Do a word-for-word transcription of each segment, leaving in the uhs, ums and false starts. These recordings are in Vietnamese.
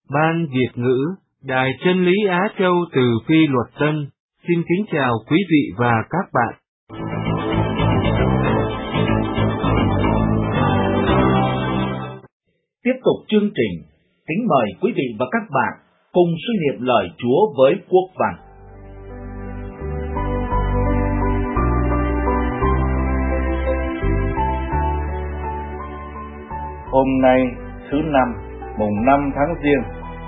Ban Việt ngữ, Đài Chân lý Á Châu từ Phi Luật Tân, xin kính chào quý vị và các bạn. Tiếp tục chương trình, kính mời quý vị và các bạn cùng suy niệm lời Chúa với Quốc Văn. Hôm nay thứ năm, mùng năm tháng Giêng.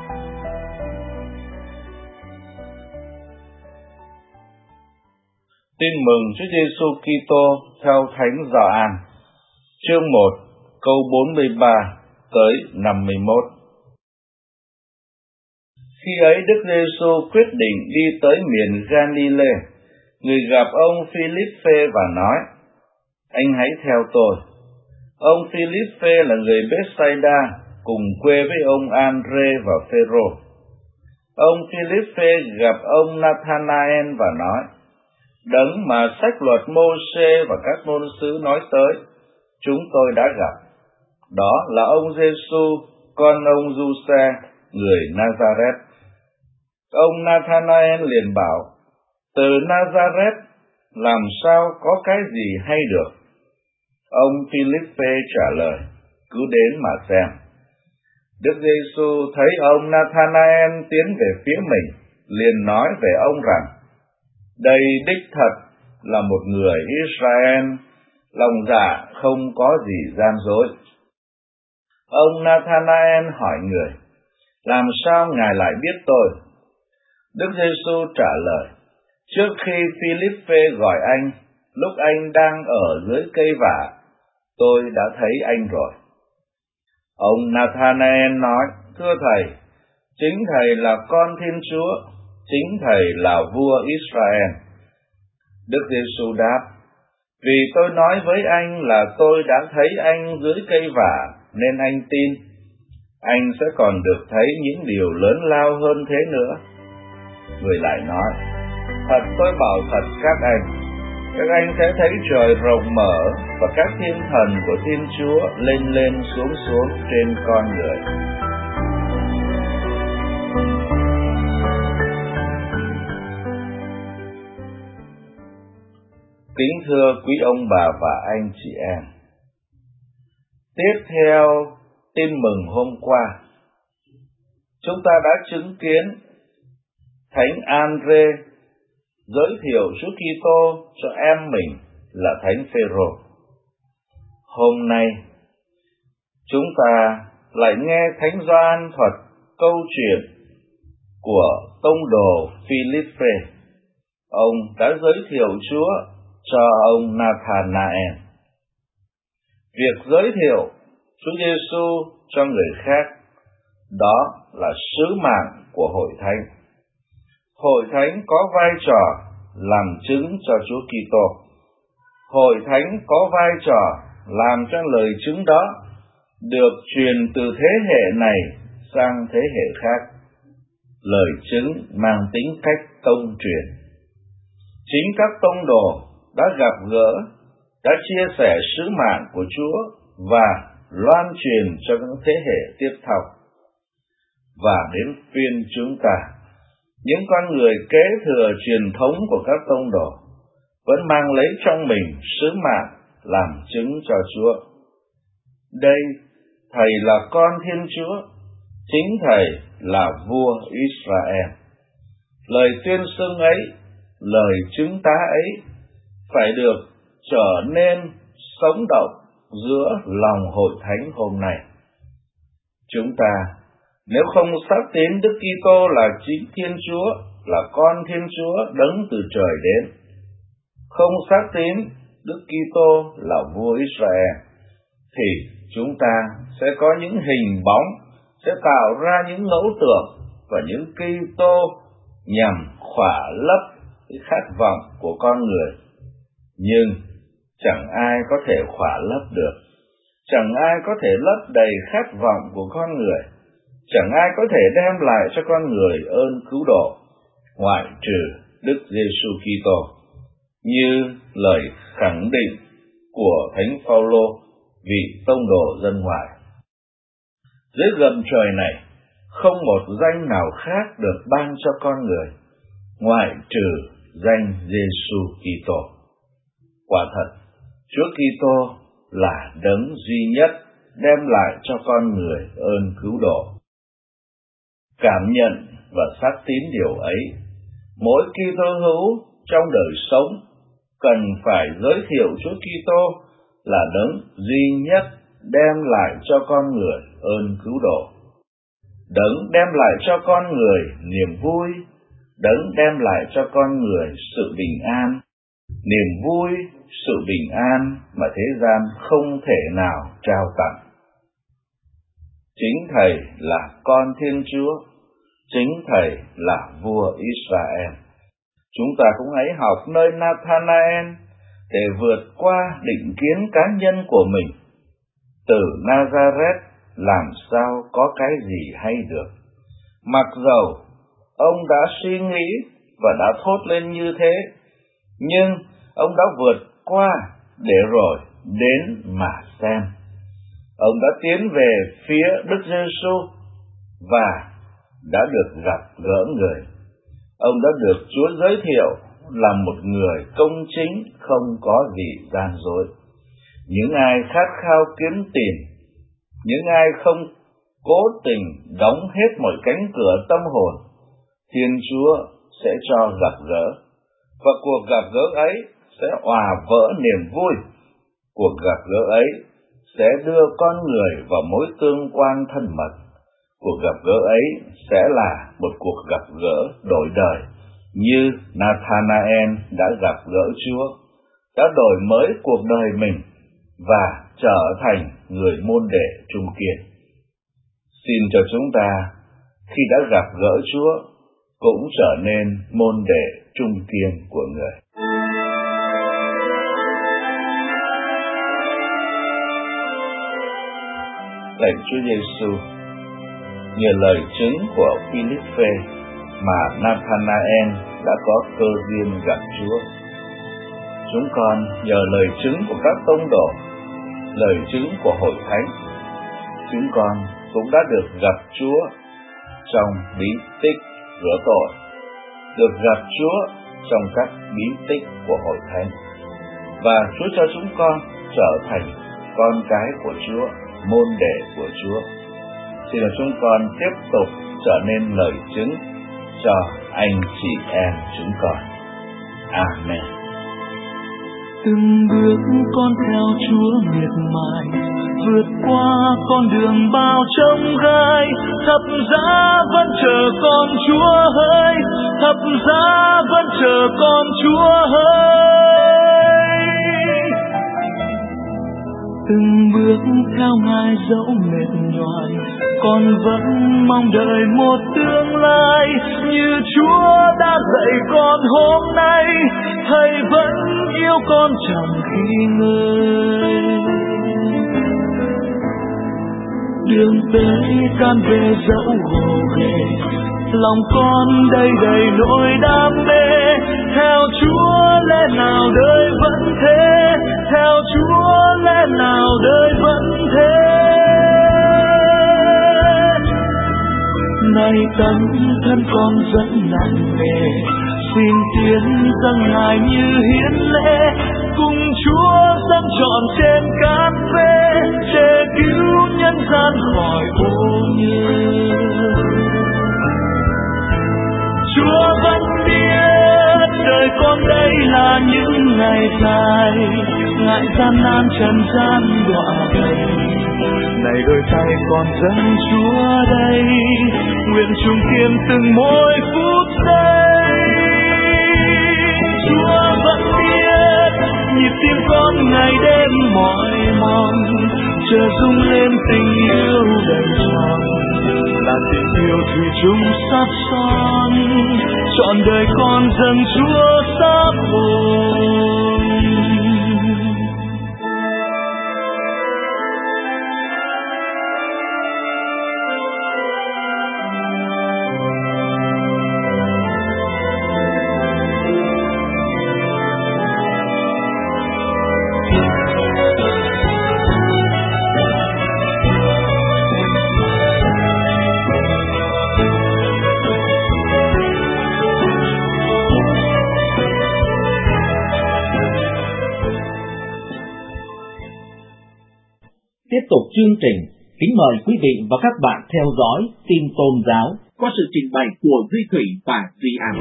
Tin mừng Chúa Giêsu Kitô theo Thánh Gioan, chương một, câu bốn mươi ba tới năm mươi mốt. Khi ấy Đức Giêsu quyết định đi tới miền Galilee, người gặp ông Philippe và nói: Anh hãy theo tôi. Ông Philippe là người Bethsaida, cùng quê với ông Andre và Phêrô. Ông Philippe gặp ông Nathanael và nói: Đấng mà sách luật Mô-sê và các ngôn sứ nói tới, chúng tôi đã gặp. Đó là ông Giêsu, con ông Giuse, người Nazareth. Ông Nathanael liền bảo: Từ Nazareth làm sao có cái gì hay được? Ông Philippe trả lời: Cứ đến mà xem. Đức Giêsu thấy ông Nathanael tiến về phía mình, liền nói về ông rằng: Đây đích thật là một người Israel, lòng dạ không có gì gian dối. Ông Nathanael hỏi người: Làm sao ngài lại biết tôi? Đức Giêsu trả lời: Trước khi Philippe gọi anh, lúc anh đang ở dưới cây vả, tôi đã thấy anh rồi. Ông Nathanael nói: Thưa Thầy, chính Thầy là con Thiên Chúa, chính Thầy là vua Israel. Đức Giêsu đáp: Vì tôi nói với anh là tôi đã thấy anh dưới cây vả, nên anh tin. Anh sẽ còn được thấy những điều lớn lao hơn thế nữa. Người lại nói: Thật tôi bảo thật các anh, các anh sẽ thấy trời rộng mở và các thiên thần của Thiên Chúa lên lên xuống xuống trên con người. Kính thưa quý ông bà và anh chị em, tiếp theo tin mừng hôm qua, chúng ta đã chứng kiến Thánh Andre giới thiệu Chúa Kitô cho em mình là Thánh Phêrô. Hôm nay, chúng ta lại nghe Thánh Gioan thuật câu chuyện của tông đồ Philippe. Ông đã giới thiệu Chúa cho ông Nathanael. Việc giới thiệu Chúa Giêsu cho người khác, đó là sứ mạng của Hội Thánh. Hội Thánh có vai trò làm chứng cho Chúa Kitô. Hội Thánh có vai trò làm cho lời chứng đó được truyền từ thế hệ này sang thế hệ khác. Lời chứng mang tính cách tông truyền. Chính các tông đồ đã gặp gỡ, đã chia sẻ sứ mạng của Chúa và loan truyền cho những thế hệ tiếp theo. Và đến phiên chúng ta, những con người kế thừa truyền thống của các tông đồ, vẫn mang lấy trong mình sứ mạng làm chứng cho Chúa. Đây, Thầy là con Thiên Chúa, chính Thầy là vua Israel. Lời tuyên xưng ấy, lời chứng tá ấy phải được trở nên sống động giữa lòng Hội Thánh hôm nay. Chúng ta nếu không xác tín Đức Kitô là chính Thiên Chúa, là con Thiên Chúa đấng từ trời đến, không xác tín Đức Kitô là vua Israel, thì chúng ta sẽ có những hình bóng, sẽ tạo ra những ngẫu tượng và những Kitô nhằm khỏa lấp cái khát vọng của con người. Nhưng chẳng ai có thể khỏa lấp được, chẳng ai có thể lấp đầy khát vọng của con người, chẳng ai có thể đem lại cho con người ơn cứu độ, ngoại trừ Đức Giêsu Kitô, như lời khẳng định của Thánh Phaolô vị tông đồ dân ngoại. Dưới gầm trời này không một danh nào khác được ban cho con người, ngoại trừ danh Giêsu Kitô. Quả thật, Chúa Kitô là đấng duy nhất đem lại cho con người ơn cứu độ. Cảm nhận và xác tín điều ấy, mỗi Kitô hữu trong đời sống cần phải giới thiệu Chúa Kitô là đấng duy nhất đem lại cho con người ơn cứu độ, đấng đem lại cho con người niềm vui, đấng đem lại cho con người sự bình an, niềm vui, sự bình an mà thế gian không thể nào trao tặng. Chính Thầy là con Thiên Chúa, chính Thầy là vua Israel. Chúng ta cũng hãy học nơi Nathanael để vượt qua định kiến cá nhân của mình. Từ Nazareth làm sao có cái gì hay được? Mặc dầu ông đã suy nghĩ và đã thốt lên như thế, nhưng ông đã vượt qua để rồi đến mà xem. Ông đã tiến về phía Đức Giêsu và đã được gặp gỡ người. Ông đã được Chúa giới thiệu là một người công chính, không có gì gian dối. Những ai khát khao kiếm tiền, những ai không cố tình đóng hết mọi cánh cửa tâm hồn, Thiên Chúa sẽ cho gặp gỡ, và cuộc gặp gỡ ấy sẽ hòa vỡ niềm vui. Cuộc gặp gỡ ấy sẽ đưa con người vào mối tương quan thân mật. Cuộc gặp gỡ ấy sẽ là một cuộc gặp gỡ đổi đời, như Nathanael đã gặp gỡ Chúa, đã đổi mới cuộc đời mình và trở thành người môn đệ trung kiên. Xin cho chúng ta, khi đã gặp gỡ Chúa, cũng trở nên môn đệ trung kiên của người. Lạy Chúa Giêsu, nhờ lời chứng của Philippe mà Nathanael đã có cơ duyên gặp Chúa. Chúng con nhờ lời chứng của các tông đồ, lời chứng của hội thánh, chúng con cũng đã được gặp Chúa trong bí tích rửa tội, được gặp Chúa trong các bí tích của hội thánh, và Chúa cho chúng con trở thành con cái của Chúa, môn đệ của Chúa. Xin là chúng con tiếp tục trở nên lời chứng cho anh chị em chúng con. Amen. Từng bước con theo Chúa miệt mài, vượt qua con đường bao trông gai, thập giá vẫn chờ con Chúa hỡi, thập giá vẫn chờ con Chúa hỡi. Từng bước theo Ngài dẫu mệt nhoài, con vẫn mong đợi một tương lai như Chúa đã dạy con hôm nay. Thầy vẫn yêu con chẳng khi ngơi. Đường tới can về dẫu gồ ghề, lòng con đầy đầy nỗi đam mê. Theo Chúa lẽ nào đời vẫn thế, theo Chúa lẽ nào đời vẫn thế. Này tấm thân con dẫn nặng nề, xin tiến dâng Ngài như hiến lễ, cùng Chúa dâng trọn trên cát phê, để cứu nhân gian khỏi ô nhiễm. Chúa vẫn biết đời con đây là những ngày dài, ngại gian nan trần gian đọa đầy. Này đôi tay con dâng Chúa đây, nguyện chung kiên từng mỗi phút giây. Chúa vẫn biết nhịp tim con ngày đêm mỏi mòn, chờ rung lên tình yêu đầy tròn, là tình yêu thủy chung sắp son, trọn đời con dâng Chúa sắp hồn. tục chương trình, kính mời quý vị và các bạn theo dõi tin tôn giáo qua sự trình bày của Duy Thủy và Duy An.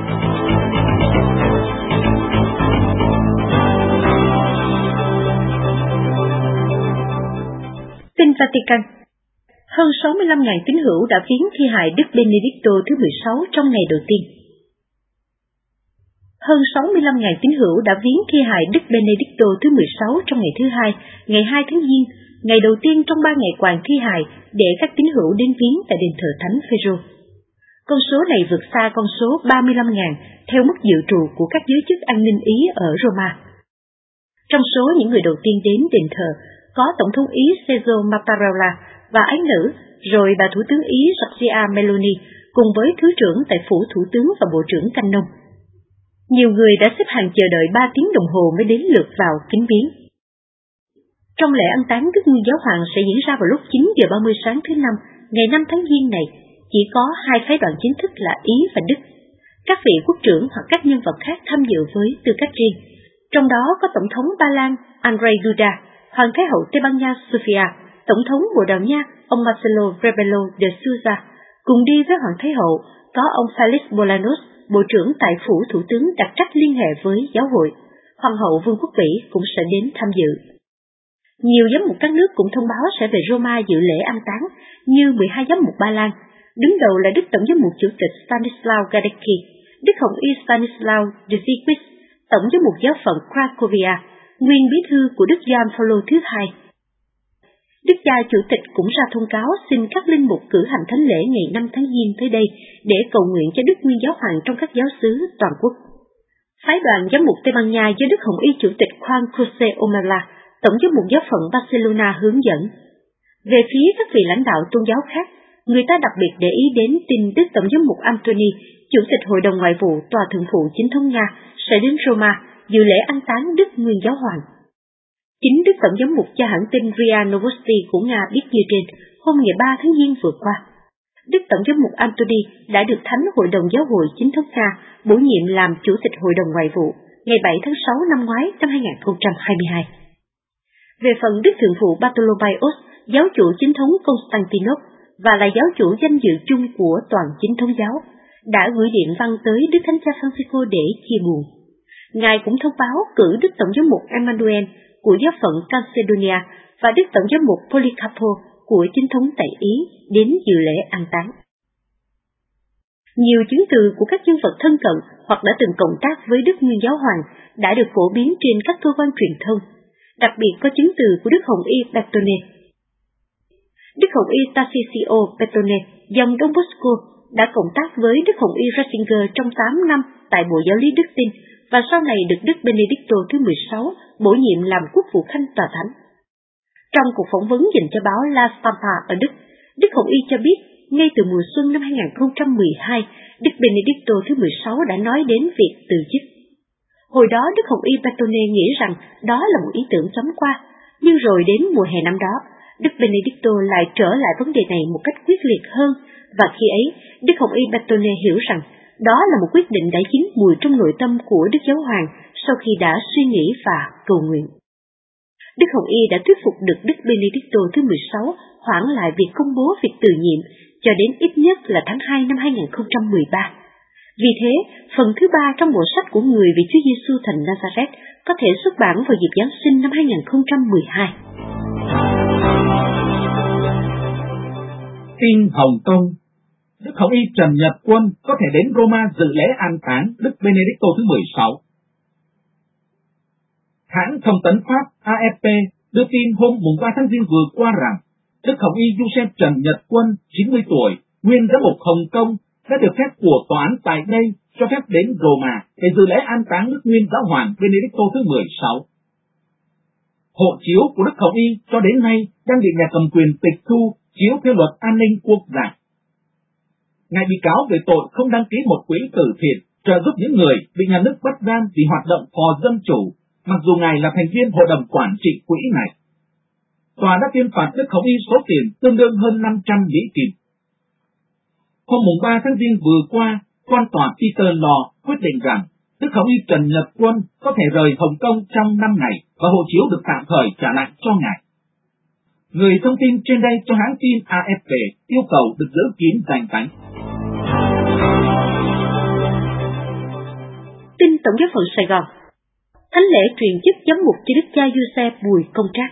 Tin Vatican. Hơn sáu mươi lăm nghìn tín hữu đã viếng thi hài Đức Benedicto thứ mười sáu trong ngày đầu tiên. Hơn sáu mươi lăm nghìn tín hữu đã viếng thi hài Đức Benedicto thứ mười sáu trong ngày thứ hai, ngày hai tháng Giêng, ngày đầu tiên trong ba ngày quàng thi hài để các tín hữu đến viếng tại đền thờ Thánh Phêrô. Con số này vượt xa con số ba mươi lăm nghìn theo mức dự trù của các giới chức an ninh Ý ở Roma. Trong số những người đầu tiên đến đền thờ có Tổng thống Ý Sergio Mattarella và ái nữ, rồi bà Thủ tướng Ý Giorgia Meloni cùng với Thứ trưởng tại Phủ Thủ tướng và Bộ trưởng Canh Nông. Nhiều người đã xếp hàng chờ đợi ba tiếng đồng hồ mới đến lượt vào kính viếng. Trong lễ an táng Đức Nguyên Giáo Hoàng sẽ diễn ra vào lúc chín giờ ba mươi sáng thứ Năm, ngày năm tháng Giêng này, chỉ có hai phái đoàn chính thức là Ý và Đức. Các vị quốc trưởng hoặc các nhân vật khác tham dự với tư cách riêng, trong đó có Tổng thống Ba Lan Andrzej Duda, Hoàng thái hậu Tây Ban Nha Sofia, Tổng thống Bồ Đào Nha ông Marcelo Rebelo de Sousa. Cùng đi với Hoàng thái hậu có ông Felix Bolanos, Bộ trưởng tại Phủ Thủ tướng đặc trách liên hệ với giáo hội. Hoàng hậu Vương quốc Bỉ cũng sẽ đến tham dự. Nhiều giám mục các nước cũng thông báo sẽ về Roma dự lễ an táng, như mười hai giám mục Ba Lan. Đứng đầu là Đức Tổng giám mục chủ tịch Stanislaw Gadecki, Đức Hồng y Stanislaw Dziwisz, Tổng giám mục giáo phận Cracovia, nguyên bí thư của Đức Gioan Phaolô thứ hai. Đức cha chủ tịch cũng ra thông cáo xin các linh mục cử hành thánh lễ ngày năm tháng Giêng tới đây để cầu nguyện cho Đức Nguyên Giáo Hoàng trong các giáo xứ toàn quốc. Phái đoàn giám mục Tây Ban Nha do Đức Hồng y chủ tịch Juan José Omella, Tổng giám mục giáo phận Barcelona hướng dẫn. Về phía các vị lãnh đạo tôn giáo khác, người ta đặc biệt để ý đến tin Đức Tổng giám mục Anthony, chủ tịch Hội đồng Ngoại vụ Tòa Thượng phụ Chính thống Nga, sẽ đến Roma dự lễ an táng Đức Nguyên Giáo Hoàng. Chính Đức Tổng giám mục cho hãng tin rê a Novosti của Nga biết như trên hôm ngày ba tháng Giêng vừa qua. Đức Tổng giám mục Anthony đã được Thánh Hội đồng Giáo hội Chính thống Nga bổ nhiệm làm Chủ tịch Hội đồng Ngoại vụ ngày bảy tháng sáu năm ngoái năm hai nghìn không trăm hai mươi hai. Về phần Đức Thượng phụ Bartolomaios, giáo chủ chính thống Constantinople và là giáo chủ danh dự chung của toàn chính thống giáo, đã gửi điện văn tới Đức Thánh cha Francisco để chia buồn. Ngài cũng thông báo cử Đức Tổng giám mục Emmanuel của giáo phận Calcedonia và Đức Tổng giám mục Polycarpo của chính thống tại Ý đến dự lễ an táng. Nhiều chứng từ của các nhân vật thân cận hoặc đã từng cộng tác với Đức Nguyên Giáo Hoàng đã được phổ biến trên các cơ quan truyền thông, đặc biệt có chứng từ của Đức Hồng y Bertone. Đức Hồng y Tarcisio Bertone, dòng Don Bosco, đã cộng tác với Đức Hồng y Ratzinger trong tám năm tại Bộ Giáo lý Đức Tin và sau này được Đức Benedicto thứ mười sáu bổ nhiệm làm quốc vụ khanh tòa thánh. Trong cuộc phỏng vấn dành cho báo La Stampa ở Đức, Đức Hồng y cho biết ngay từ mùa xuân năm hai nghìn không trăm mười hai, Đức Benedicto thứ mười sáu đã nói đến việc từ chức. Hồi đó Đức Hồng y Bertone nghĩ rằng đó là một ý tưởng chóng qua, nhưng rồi đến mùa hè năm đó, Đức Benedicto lại trở lại vấn đề này một cách quyết liệt hơn, và khi ấy, Đức Hồng y Bertone hiểu rằng đó là một quyết định đã chín mùi trong nội tâm của Đức Giáo Hoàng sau khi đã suy nghĩ và cầu nguyện. Đức Hồng y đã thuyết phục được Đức Benedicto thứ mười sáu hoãn lại việc công bố việc từ nhiệm cho đến ít nhất là tháng hai năm hai nghìn không trăm mười ba. Vì thế, phần thứ ba trong bộ sách của người về Chúa Giêsu thành Nazareth có thể xuất bản vào dịp Giáng sinh năm hai nghìn không trăm mười hai. Tin Hồng Kông. Đức Hồng y Trần Nhật Quân có thể đến Roma dự lễ an táng Đức Benedicto thứ mười sáu. Hãng thông tấn Pháp A F P đưa tin hôm ba tháng Giêng vừa qua rằng Đức Hồng y Giuse Trần Nhật Quân, chín mươi tuổi, nguyên giám mục Hồng Kông, đã được phép của tòa án tại đây cho phép đến Roma để dự lễ an táng Đức Nguyên Giáo Hoàng Benedicto thứ mười sáu. Hộ chiếu của Đức Hồng y cho đến nay đang bị nhà cầm quyền tịch thu chiếu theo luật an ninh quốc gia. Ngài bị cáo về tội không đăng ký một quỹ từ thiện trợ giúp những người bị nhà nước bắt giam vì hoạt động phò dân chủ, mặc dù Ngài là thành viên hội đồng quản trị quỹ này. Tòa đã tuyên phạt Đức Hồng y số tiền tương đương hơn năm trăm Mỹ Kim. Hôm ba tháng Giêng vừa qua, quan tòa Peter Law quyết định rằng Đức Hồng y Trần Nhật Quân có thể rời Hồng Kông trong năm ngày và hộ chiếu được tạm thời trả lại cho Ngài. Người thông tin trên đây cho hãng tin a ép pê yêu cầu được giữ kín danh tính. Tin Tổng giáo phận Sài Gòn. Thánh lễ truyền chức giám mục cho Đức cha Giuse Bùi Công Trác.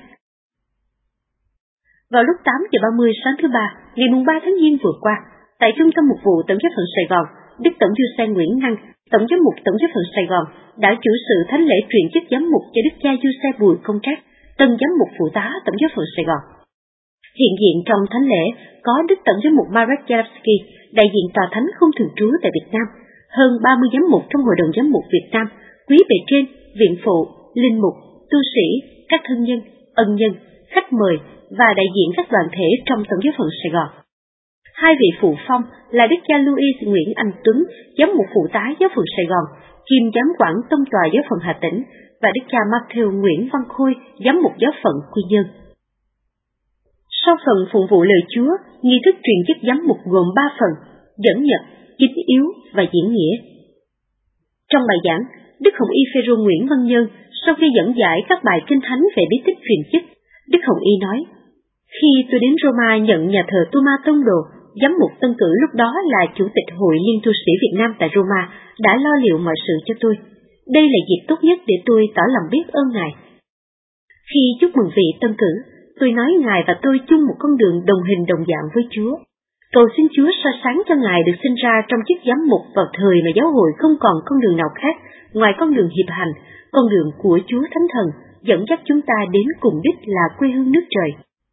Vào lúc tám giờ ba mươi sáng thứ ba, ngày ba tháng Giêng vừa qua, tại Trung tâm Mục vụ Tổng giáo phận Sài Gòn, Đức Tổng Giuse Nguyễn Năng, Tổng giám mục Tổng giáo phận Sài Gòn đã chủ sự thánh lễ truyền chức giám mục cho Đức cha Giuse Bùi Công Trác, tân giám mục phụ tá Tổng giáo phận Sài Gòn. Hiện diện trong thánh lễ có Đức Tổng giám mục Marek Jarabski, đại diện tòa thánh không thường trú tại Việt Nam, hơn ba mươi giám mục trong Hội đồng giám mục Việt Nam, quý bề trên, viện phụ, linh mục, tu sĩ, các thân nhân, ân nhân, khách mời và đại diện các đoàn thể trong Tổng giáo phận Sài Gòn. Hai vị phụ phong là Đức cha Louis Nguyễn Anh Tuấn, giám mục phụ tá giáo phận Sài Gòn, kiêm giám quản tông tòa giáo phận Hà Tĩnh, và Đức cha Matthew Nguyễn Văn Khôi, giám mục giáo phận Quy Nhơn. Sau phần phụng vụ lời Chúa, nghi thức truyền chức giám mục gồm ba phần: dẫn nhật, chính yếu và diễn nghĩa. Trong bài giảng, Đức Hồng Y Phêrô Nguyễn Văn Nhơn sau khi dẫn giải các bài kinh thánh về bí tích truyền chức, Đức Hồng Y nói: Khi tôi đến Roma nhận nhà thờ Tôma Tông Đồ, giám mục tân cử lúc đó là Chủ tịch Hội Liên tu sĩ Việt Nam tại Roma đã lo liệu mọi sự cho tôi. Đây là dịp tốt nhất để tôi tỏ lòng biết ơn Ngài. Khi chúc mừng vị tân cử, tôi nói Ngài và tôi chung một con đường đồng hình đồng dạng với Chúa. Cầu xin Chúa soi sáng cho Ngài được sinh ra trong chức giám mục vào thời mà giáo hội không còn con đường nào khác ngoài con đường hiệp hành, con đường của Chúa Thánh Thần dẫn dắt chúng ta đến cùng đích là quê hương nước trời.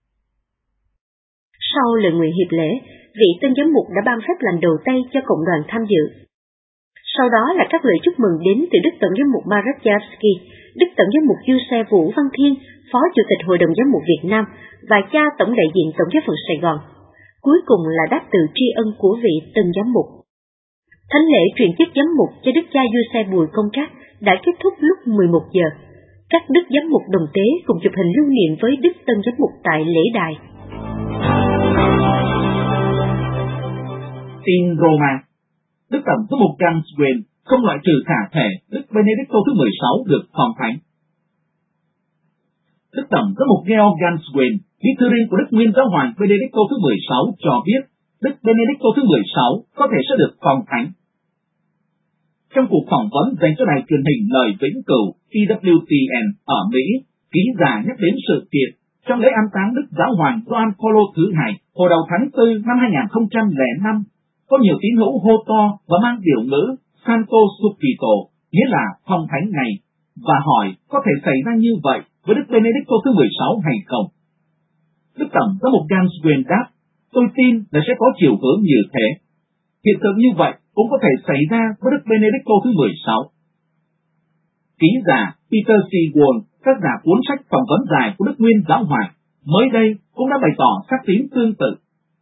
Sau lời nguyện hiệp lễ, vị tân giám mục đã ban phép lành đầu tay cho cộng đoàn tham dự. Sau đó là các lời chúc mừng đến từ Đức Tổng giám mục Marek Jarabski, Đức Tổng giám mục Giuse Vũ Văn Thiên, Phó Chủ tịch Hội đồng giám mục Việt Nam và cha Tổng đại diện Tổng giáo phận Sài Gòn. Cuối cùng là đáp từ tri ân của vị tân giám mục. Thánh lễ truyền chức giám mục cho Đức cha Giuse Bùi Công Trác đã kết thúc lúc mười một giờ. Các đức giám mục đồng tế cùng chụp hình lưu niệm với Đức tân giám mục tại lễ đài. Tin Roma. Đức Tổng giám mục Ganswen không loại trừ khả thể Đức Benedicto thứ mười sáu được phong thánh. Đức Tổng giám mục Georg Ganswen, bí thư riêng của Đức Nguyên Giáo hoàng Benedicto thứ mười sáu cho biết Đức Benedicto thứ mười sáu có thể sẽ được phong thánh. Trong cuộc phỏng vấn dành cho đài truyền hình Lời Vĩnh Cửu E W T N ở Mỹ, ký giả nhắc đến sự kiện trong lễ an táng Đức Giáo hoàng Gioan Phaolô thứ hai hồi đầu tháng tư năm hai nghìn không trăm lẻ năm, có nhiều tín hữu hô to và mang biểu ngữ Santo Subito, nghĩa là phong thánh này, và hỏi có thể xảy ra như vậy với Đức Benedicto thứ mười sáu hay không. Đức Tổng giám mục Ganswen đáp: Tôi tin là sẽ có chiều hướng như thế. Hiện tượng như vậy cũng có thể xảy ra với Đức Benedicto thứ mười sáu. Ký giả Peter C. Wall, tác giả cuốn sách phỏng vấn dài của Đức Nguyên Giáo hoàng, mới đây cũng đã bày tỏ xác tín tương tự.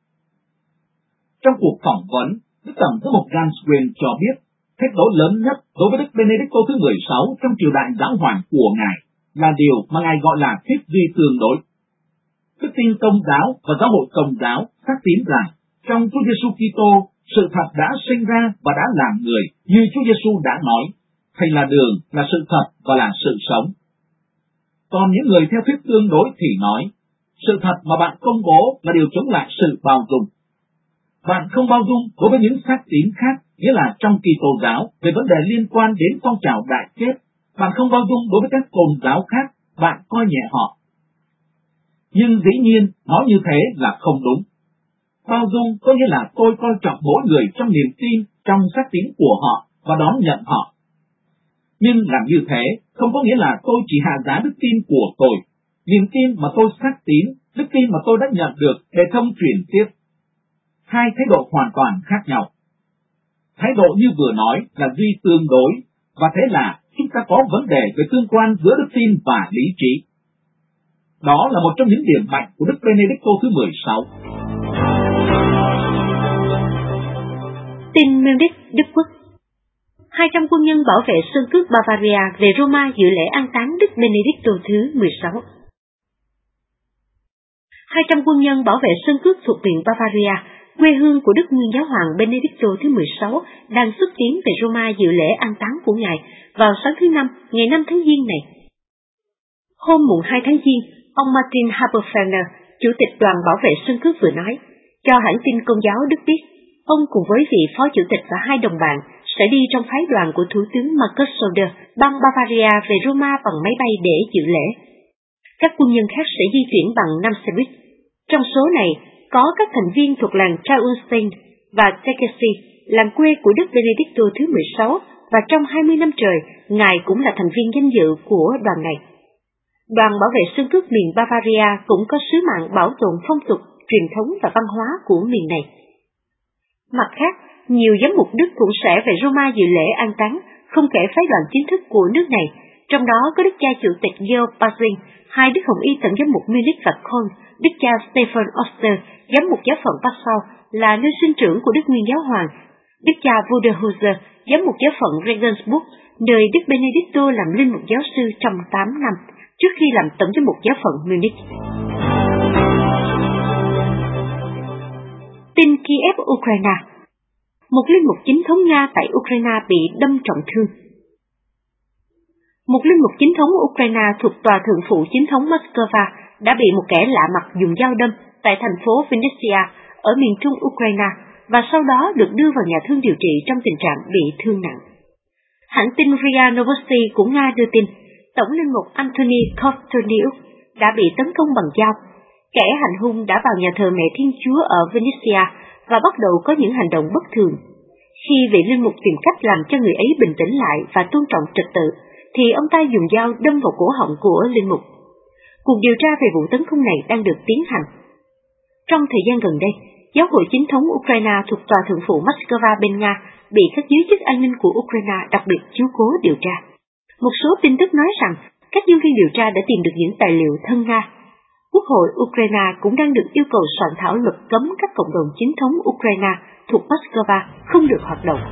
Trong cuộc phỏng vấn, Đức Tổng giám mục Ganswen cho biết thách đố lớn nhất đối với Đức Benedicto thứ mười sáu trong triều đại giáo hoàng của Ngài là điều mà Ngài gọi là thuyết duy tương đối. Đức tin Công giáo và giáo hội Công giáo xác tín rằng trong Chúa Giêsu Kitô, sự thật đã sinh ra và đã làm người như Chúa Giêsu đã nói, Thầy là đường, là sự thật và là sự sống. Còn những người theo thuyết tương đối thì nói, sự thật mà bạn công bố là điều chống lại sự bao dung. Bạn không bao dung đối với những xác tín khác, nghĩa là trong Kitô giáo về vấn đề liên quan đến phong trào đại kết. Bạn không bao dung đối với các tôn giáo khác, bạn coi nhẹ họ. Nhưng dĩ nhiên, nói như thế là không đúng. Bao dung có nghĩa là tôi coi trọng mỗi người trong niềm tin, trong xác tín của họ và đón nhận họ. Nhưng làm như thế không có nghĩa là tôi chỉ hạ giá đức tin của tôi, niềm tin mà tôi xác tín, đức tin mà tôi đã nhận được để thông truyền tiếp. Hai thái độ hoàn toàn khác nhau. Thái độ như vừa nói là duy tương đối, và thế là chúng ta có vấn đề về tương quan giữa đức tin và lý trí. Đó là một trong những điểm mạnh của Đức Benedicto thứ mười sáu. Tin Munich, Đức Quốc. hai trăm quân nhân bảo vệ sơn cước Bavaria về Roma dự lễ an táng Đức Benedicto thứ mười sáu. hai trăm quân nhân bảo vệ sơn cước thuộc viện Bavaria, quê hương của Đức Nguyên Giáo hoàng Benedicto thứ mười sáu, đang xuất tiến về Roma dự lễ an táng của Ngài vào sáng thứ Năm, ngày năm tháng Giêng này. Hôm mùng hai tháng Giêng, ông Martin Haberfellner, Chủ tịch đoàn bảo vệ sân cước vừa nói, cho hãng tin Công giáo Đức biết, ông cùng với vị phó chủ tịch và hai đồng bạn sẽ đi trong phái đoàn của Thủ tướng Markus Söder, bang Bavaria về Roma bằng máy bay để dự lễ. Các quân nhân khác sẽ di chuyển bằng năm xe buýt. Trong số này có các thành viên thuộc làng Traunstein và Tegernsee, làng quê của Đức Benedicto thứ mười sáu, và trong hai mươi năm trời, Ngài cũng là thành viên danh dự của đoàn này. Đoàn bảo vệ sân cước miền Bavaria cũng có sứ mạng bảo tồn phong tục, truyền thống và văn hóa của miền này. Mặt khác, nhiều giám mục Đức cũng sẽ về Roma dự lễ an táng, không kể phái đoàn chính thức của nước này, trong đó có đức cha chủ tịch Georg Bazin, hai đức hồng y tổng giám mục Munich và Köln, đức cha Stefan Oster, giám mục giáo phận Passau, là nơi sinh trưởng của Đức Nguyên Giáo Hoàng, đức cha Wuderhuser, giám mục giáo phận Regensburg, nơi Đức Benedicto làm linh mục giáo sư trong tám năm, trước khi làm tổng giám mục giáo phận Munich. Tin Kiev, Ukraine. Một linh mục chính thống Nga tại Ukraine bị đâm trọng thương. Một linh mục chính thống Ukraine thuộc tòa thượng phụ chính thống Moscow đã bị một kẻ lạ mặt dùng dao đâm tại thành phố Vinnytsia ở miền trung Ukraine và sau đó được đưa vào nhà thương điều trị trong tình trạng bị thương nặng. Hãng tin rờ i a Novosti của Nga đưa tin, tổng linh mục Anthony Kovtoniuk đã bị tấn công bằng dao. Kẻ hành hung đã vào nhà thờ Mẹ Thiên Chúa ở Vinnytsia và bắt đầu có những hành động bất thường. Khi vị linh mục tìm cách làm cho người ấy bình tĩnh lại và tôn trọng trật tự, thì ông ta dùng dao đâm vào cổ họng của linh mục. Cuộc điều tra về vụ tấn công này đang được tiến hành. Trong thời gian gần đây, giáo hội chính thống Ukraine thuộc tòa thượng phụ Moscow bên Nga bị các giới chức an ninh của Ukraine đặc biệt chiếu cố điều tra. Một số tin tức nói rằng các nhân viên điều tra đã tìm được những tài liệu thân Nga. Quốc hội Ukraine cũng đang được yêu cầu soạn thảo luật cấm các cộng đồng chính thống Ukraine thuộc Moscow không được hoạt động.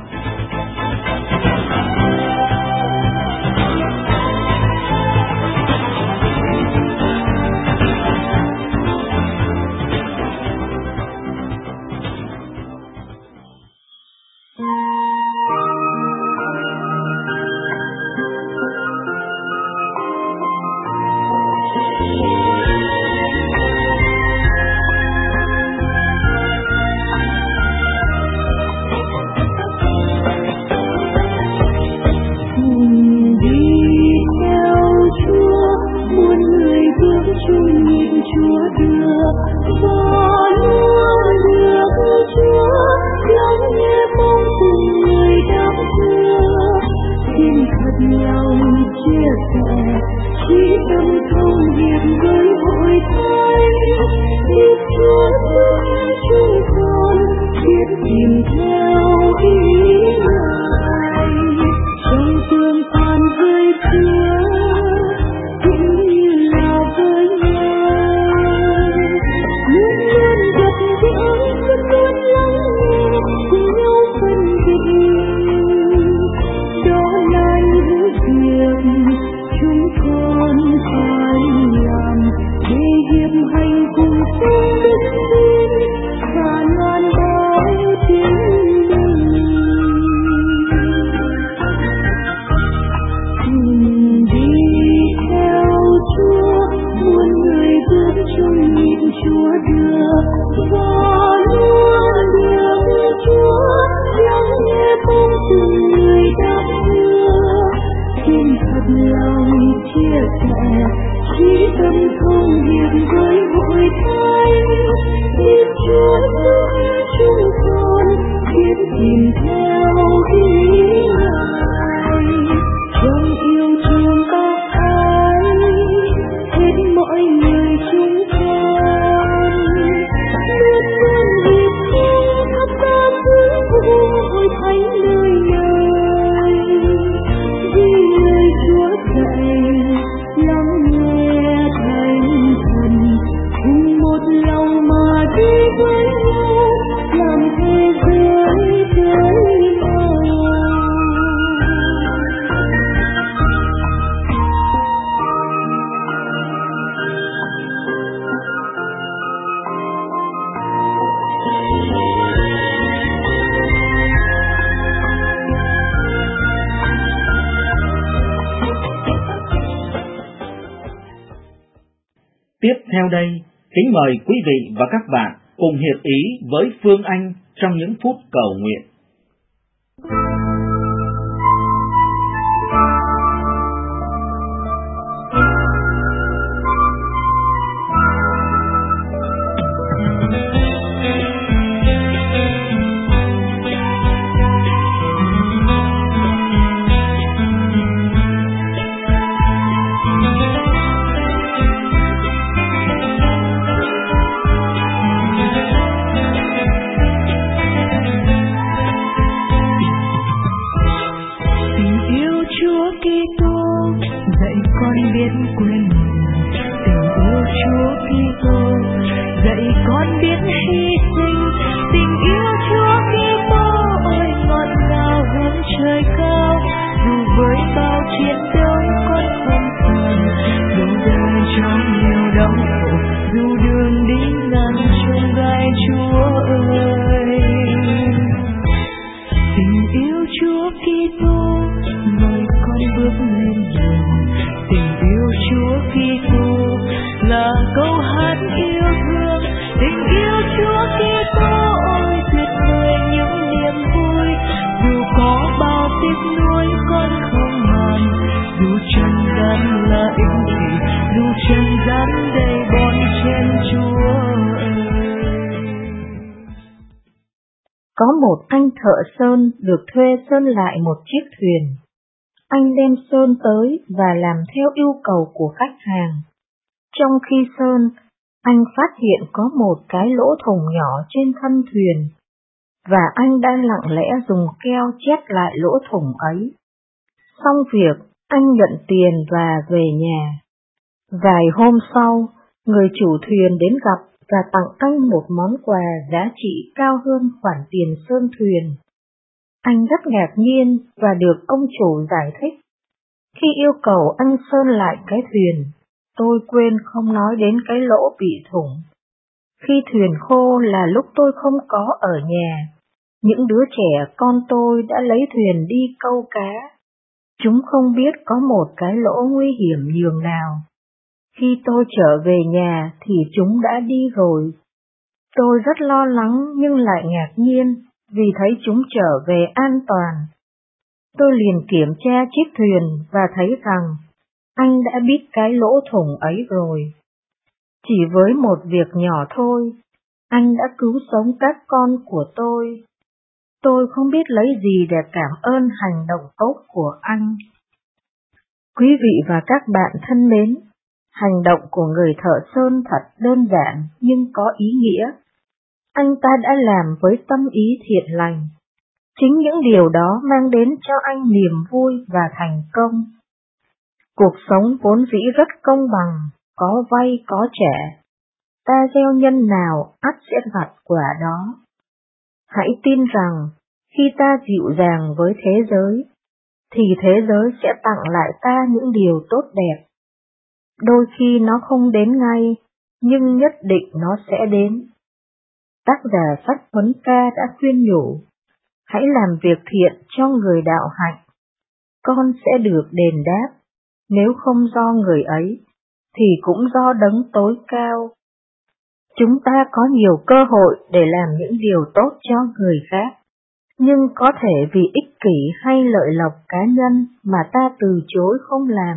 Tiếp theo đây Kính mời quý vị và các bạn cùng hiệp ý với Phương Anh trong những phút cầu nguyện. Có một anh thợ sơn được thuê sơn lại một chiếc thuyền. Anh đem sơn tới và làm theo yêu cầu của khách hàng. Trong khi sơn, anh phát hiện có một cái lỗ thủng nhỏ trên thân thuyền, và anh đang lặng lẽ dùng keo chét lại lỗ thủng ấy. Xong việc, anh nhận tiền và về nhà. Vài hôm sau, người chủ thuyền đến gặp và tặng anh một món quà giá trị cao hơn khoản tiền sơn thuyền. Anh rất ngạc nhiên và được ông chủ giải thích. Khi yêu cầu anh sơn lại cái thuyền, tôi quên không nói đến cái lỗ bị thủng. Khi thuyền khô là lúc tôi không có ở nhà, những đứa trẻ con tôi đã lấy thuyền đi câu cá. Chúng không biết có một cái lỗ nguy hiểm nhường nào. Khi tôi trở về nhà thì chúng đã đi rồi. Tôi rất lo lắng nhưng lại ngạc nhiên vì thấy chúng trở về an toàn. Tôi liền kiểm tra chiếc thuyền và thấy rằng anh đã biết cái lỗ thủng ấy rồi. Chỉ với một việc nhỏ thôi, anh đã cứu sống các con của tôi. Tôi không biết lấy gì để cảm ơn hành động tốt của anh. Quý vị và các bạn thân mến, hành động của người thợ sơn thật đơn giản nhưng có ý nghĩa. Anh ta đã làm với tâm ý thiện lành. Chính những điều đó mang đến cho anh niềm vui và thành công. Cuộc sống vốn dĩ rất công bằng, có vay có trả. Ta gieo nhân nào ắt sẽ gặt quả đó. Hãy tin rằng khi ta dịu dàng với thế giới, thì thế giới sẽ tặng lại ta những điều tốt đẹp. Đôi khi nó không đến ngay, nhưng nhất định nó sẽ đến. Tác giả sách Huấn Ca đã khuyên nhủ, hãy làm việc thiện cho người đạo hạnh, con sẽ được đền đáp, nếu không do người ấy, thì cũng do đấng tối cao. Chúng ta có nhiều cơ hội để làm những điều tốt cho người khác, nhưng có thể vì ích kỷ hay lợi lộc cá nhân mà ta từ chối không làm.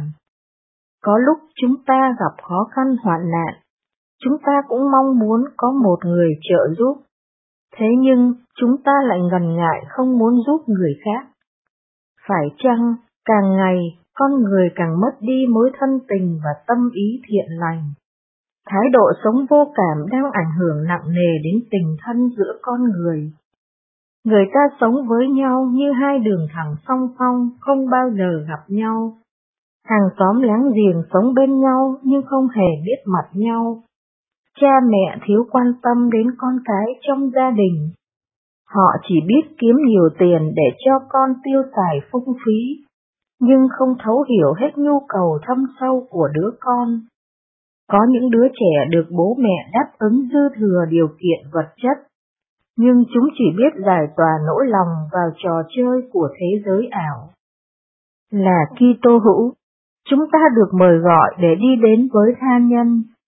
Có lúc chúng ta gặp khó khăn hoạn nạn, chúng ta cũng mong muốn có một người trợ giúp. Thế nhưng chúng ta lại ngần ngại không muốn giúp người khác. Phải chăng càng ngày con người càng mất đi mối thân tình và tâm ý thiện lành? Thái độ sống vô cảm đang ảnh hưởng nặng nề đến tình thân giữa con người. Người ta sống với nhau như hai đường thẳng song song, không bao giờ gặp nhau. Hàng xóm láng giềng sống bên nhau nhưng không hề biết mặt nhau. Cha mẹ thiếu quan tâm đến con cái trong gia đình. Họ chỉ biết kiếm nhiều tiền để cho con tiêu xài phung phí, nhưng không thấu hiểu hết nhu cầu thâm sâu của đứa con. Có những đứa trẻ được bố mẹ đáp ứng dư thừa điều kiện vật chất, nhưng chúng chỉ biết giải tỏa nỗi lòng vào trò chơi của thế giới ảo. Là Kitô hữu, chúng ta được mời gọi để đi đến với tha nhân,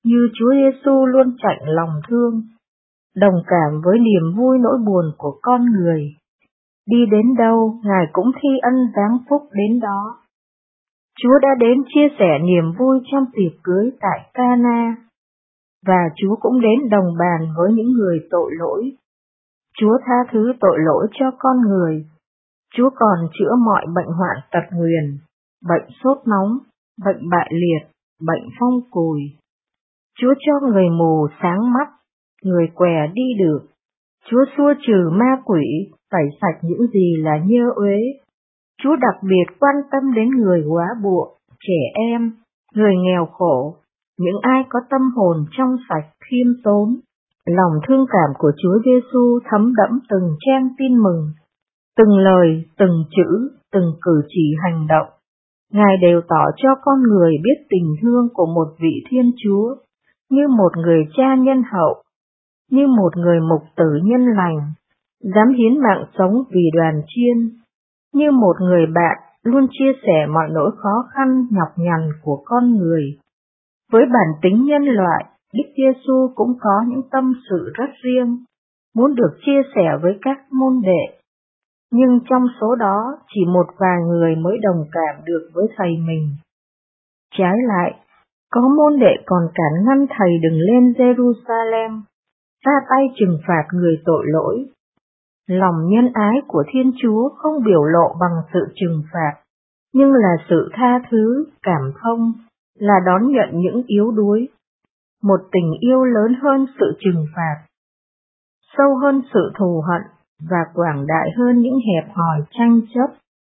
như Chúa Giêsu luôn chạnh lòng thương, đồng cảm với niềm vui nỗi buồn của con người. Đi đến đâu, Ngài cũng thi ân giáng phúc đến đó. Chúa đã đến chia sẻ niềm vui trong tiệc cưới tại Ca-na, và Chúa cũng đến đồng bàn với những người tội lỗi. Chúa tha thứ tội lỗi cho con người. Chúa còn chữa mọi bệnh hoạn tật nguyền, bệnh sốt nóng, bệnh bại liệt, bệnh phong cùi. Chúa cho người mù sáng mắt, người què đi được. Chúa xua trừ ma quỷ, tẩy sạch những gì là nhơ uế. Chúa đặc biệt quan tâm đến người góa buộc, trẻ em, người nghèo khổ, những ai có tâm hồn trong sạch khiêm tốn. Lòng thương cảm của Chúa Giêsu thấm đẫm từng trang tin mừng, từng lời, từng chữ, từng cử chỉ hành động. Ngài đều tỏ cho con người biết tình thương của một vị Thiên Chúa, như một người cha nhân hậu, như một người mục tử nhân lành, dám hiến mạng sống vì đoàn chiên, như một người bạn luôn chia sẻ mọi nỗi khó khăn nhọc nhằn của con người. Với bản tính nhân loại, Đức Giêsu cũng có những tâm sự rất riêng, muốn được chia sẻ với các môn đệ. Nhưng trong số đó chỉ một vài người mới đồng cảm được với thầy mình. Trái lại, có môn đệ còn cản ngăn thầy đừng lên Jerusalem, ra tay trừng phạt người tội lỗi. Lòng nhân ái của Thiên Chúa không biểu lộ bằng sự trừng phạt, nhưng là sự tha thứ, cảm thông, là đón nhận những yếu đuối. Một tình yêu lớn hơn sự trừng phạt, sâu hơn sự thù hận và quảng đại hơn những hẹp hòi tranh chấp.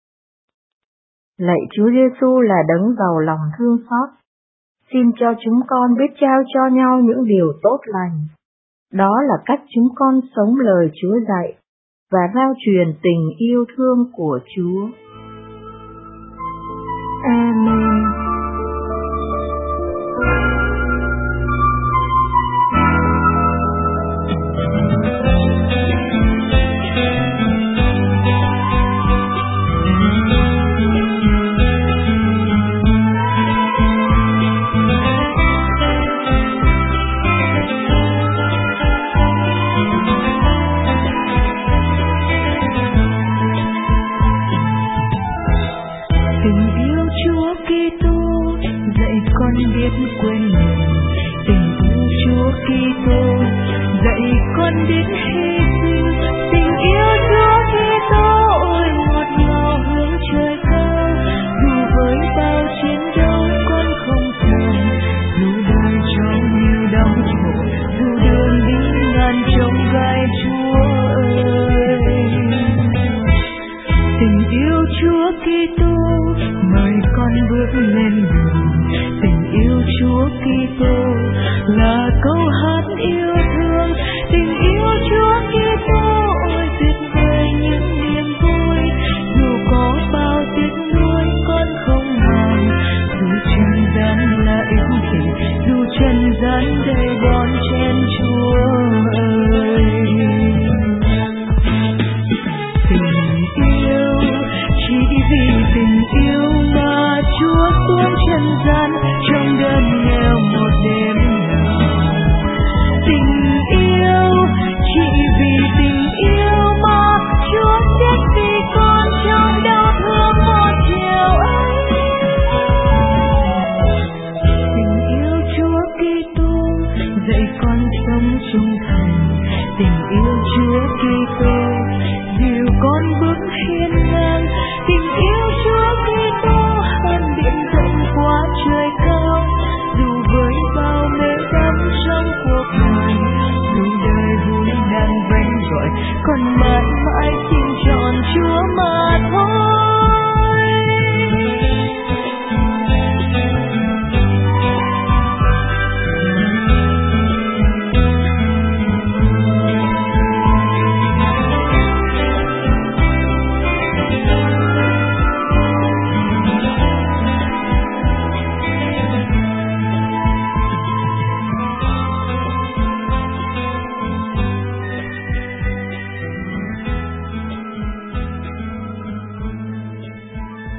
Lạy Chúa Giêsu là đấng giàu lòng thương xót, xin cho chúng con biết trao cho nhau những điều tốt lành. Đó là cách chúng con sống lời Chúa dạy và rao truyền tình yêu thương của Chúa. Amen.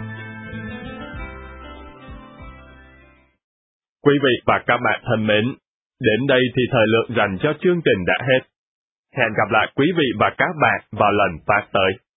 Quý vị và các bạn thân mến, Đến đây thì thời lượng dành cho chương trình đã hết. Hẹn gặp lại quý vị và các bạn vào lần phát tới.